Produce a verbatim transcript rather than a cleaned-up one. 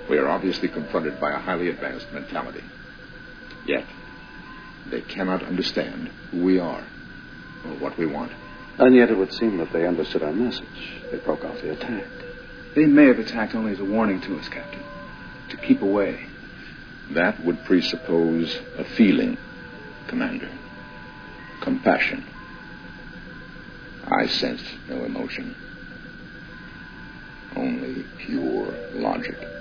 We are obviously confronted by a highly advanced mentality. Yet, they cannot understand who we are or what we want. And yet it would seem that they understood our message. They broke off the attack. They may have attacked only as a warning to us, Captain. To keep away. That would presuppose a feeling, Commander. Compassion. I sense no emotion. Only pure logic.